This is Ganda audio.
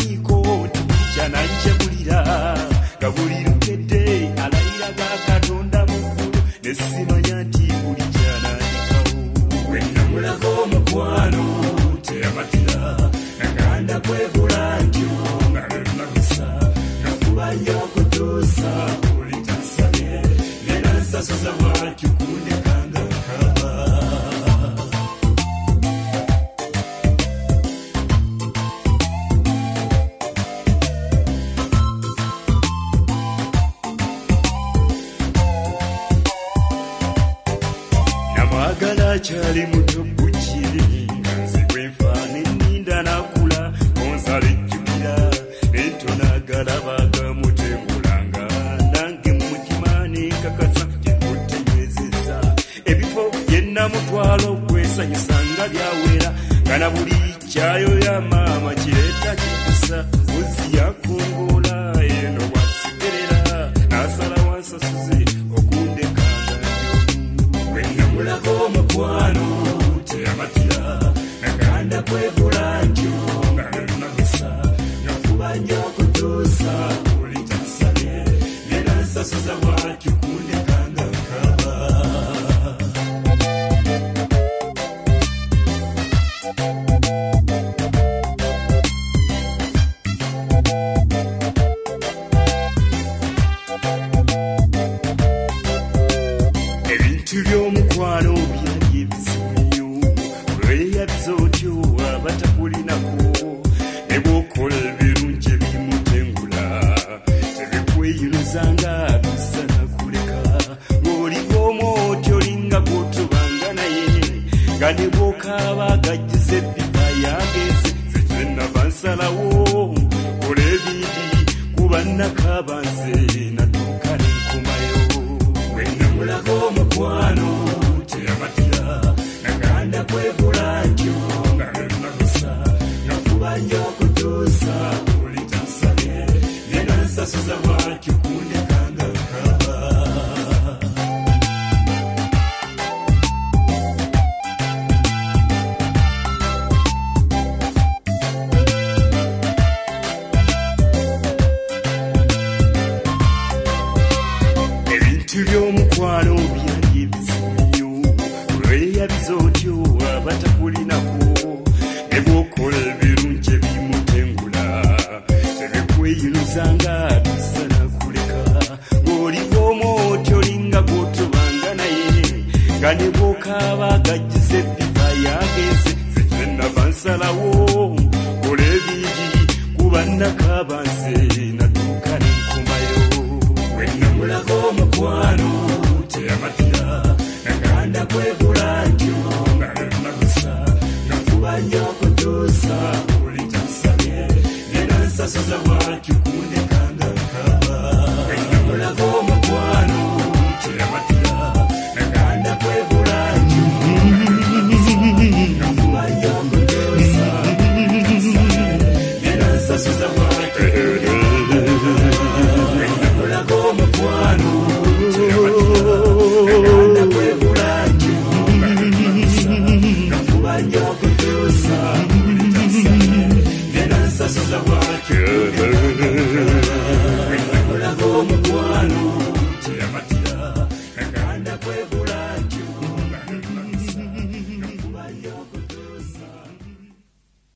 tamanyiiko tikyananjabulira nga buli lukedde alayira ga Katonda mu ggulu ne simanya nti buli kyanandikawo bwe namulaga omukwano teyamatira naganda kwegula ntyo nga lwenagusa nakuba nnyo okutuusa buli tansabye nena nsasuza bwatyo kundekanga nkaba namwagala akyali muto bukiri nga nze bwenfaana enninda nakula onsala ejjukira nentonagala bagamutengulanga nange mukimaani nkakasa tekutegeezeza ebifo byennamutwala okwesanyusanga byawera nga na buli kyayo ya maama kireeta kikusa buzi yakongoola eno bwasigerera n'asala wansasuze okundekanga bwe namulaga omukwano teyamatira naganda kwegula ntyo nga lwenagusa nakuba nnyo okutuusa buli tansabye nena nsasuza bwatyo kundekanga nkaba ebintu by'omukwano byali ebizibu nnyo olweyabiza otyo abatakulinako ne bw'okola ebirungi ebimutengula tebikweyinuuzanga bisa nakuleka ng'oliva omwotyo olinga gw'otobanga naye nga ne bw'okaaba agajjiza ebbiba yagenze nze kyennava nsalawo kola ebindi kuba nakaaba nze natuuka nenkomayo bwe namulaga omukwano teyamatira naganda kwegula ntyo nga lwenagusa nakuba nnyo okutuusa buli tansabye nena nsasuza bwatyo kundekanga nkaba ebintu by'omukwano byali ebizibu nnyo olweyabiza otyo abatakulinako ne bw'okola ebirungi ebimutengula tebikweyinuuzanga bisa nakuleka ng'oliva omwotyo olinga gw'otobanga naye nga ne bw'okaaba agajjiza ebbiba yagenze nze kyennava nsalawo kola ebindi kuba nakaaba nze natuuka nenkomayo bwe namulaga omukwano teyamatira naganda kwegula ntyo nga lwenagusa nakuba nnyo okutuusa buli tansabye nena nsasuza bwatyo kundekanga nkaba bwe namulaga omukwano teyamatira naganda kwegula ntyo nakuba nnyo okutuusa buli tansabye nena nsasuza bwatyo bwe namulaga omukwano teyamatira naganda kwegula ntyo nga lwenagusa nakuba nnyo okutuusa buli tansabye nena nsasuza bwatyo bwe namulaga omukwano teyamatira naganda kwegula